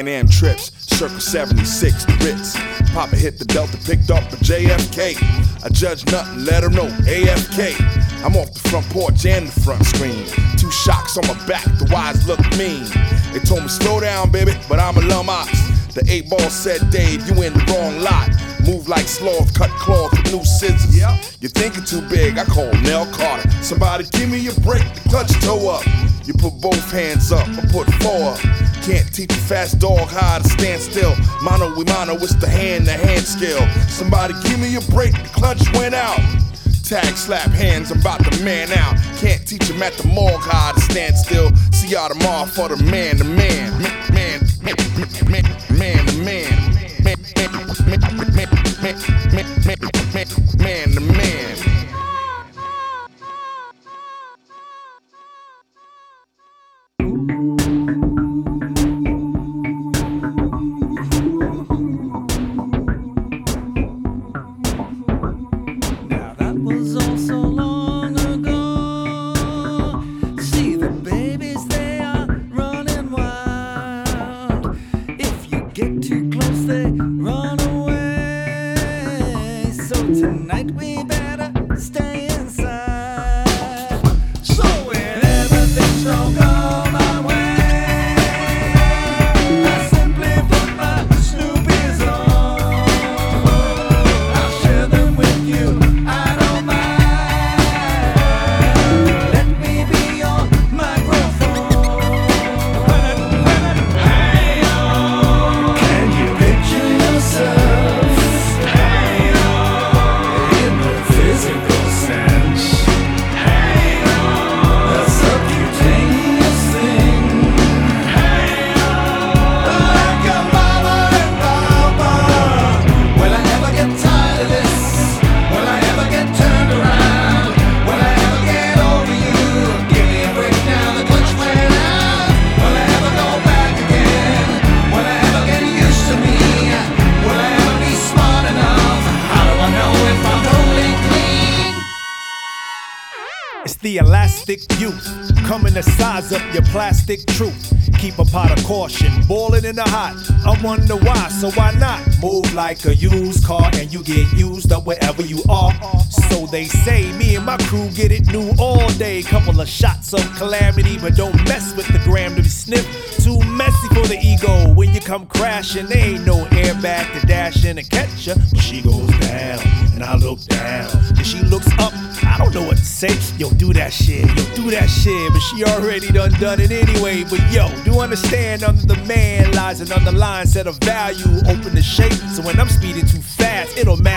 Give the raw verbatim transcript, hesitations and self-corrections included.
Pan Am trips, circa seventy-six, the Ritz. Papa hit the Delta, picked up a J F K. I judge nothing, let him know, A F K. I'm off the front porch and the front screen. Two shocks on my back, the wise look mean. They told me slow down, baby, but I'm a lummox. The eight ball said, Dave, you in the wrong lot. Move like sloth, cut cloth with new scissors. Yep. You're thinking too big, I call Nell Carter. Somebody give me a break, the clutch toe up. You put both hands up, I put four up. Can't teach a fast dog how to stand still. Mano we mano, it's the hand-to-hand skill. Somebody give me a break, the clutch went out. Tag slap hands, I'm about to man out. Can't teach him at the morgue how to stand still. See y'all tomorrow for the man to man. Man, man, man, man, man to man. Man, man, man, man, man, man, man to man. Tonight we better stay inside. So when everything's don't go my way, I simply put my Snoopies on. I'll share them with you, I don't mind. Let me be your microphone. Hey, oh, can you picture yourself? The elastic youth, coming to size up your plastic truth. Keep a pot of caution, boiling in the hot. I wonder why, so why not? Move like a used car and you get used up wherever you are. So they say, me and my crew get it new all day. Couple of shots of calamity, but don't mess with the gram to be sniffed. Too messy for the ego. When you come crashing, there ain't no airbag to dash in and catch ya. But she goes down, and I look down. And she looks up, I don't know what to say. Yo, do that shit, yo, do that shit. But she already done done it anyway. But yo, do understand under the man lies an underlying set of value. Open the shape, so when I'm speeding too fast, it'll matter.